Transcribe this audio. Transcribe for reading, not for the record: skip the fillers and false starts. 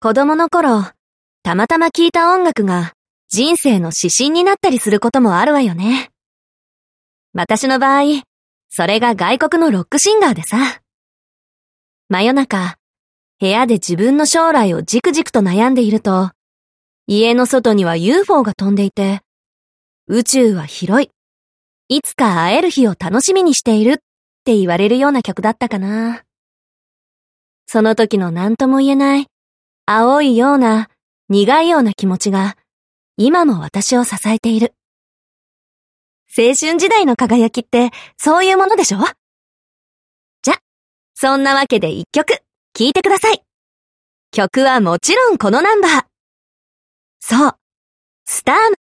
子供の頃、たまたま聴いた音楽が人生の指針になったりすることもあるわよね。私の場合、それが外国のロックシンガーでさ。真夜中、部屋で自分の将来をじくじくと悩んでいると、家の外には UFO が飛んでいて、宇宙は広い。いつか会える日を楽しみにしているって言われるような曲だったかな。その時の何とも言えない、青いような、苦いような気持ちが、今も私を支えている。青春時代の輝きって、そういうものでしょ？じゃ、そんなわけで一曲、聴いてください。曲はもちろんこのナンバー。そう、スター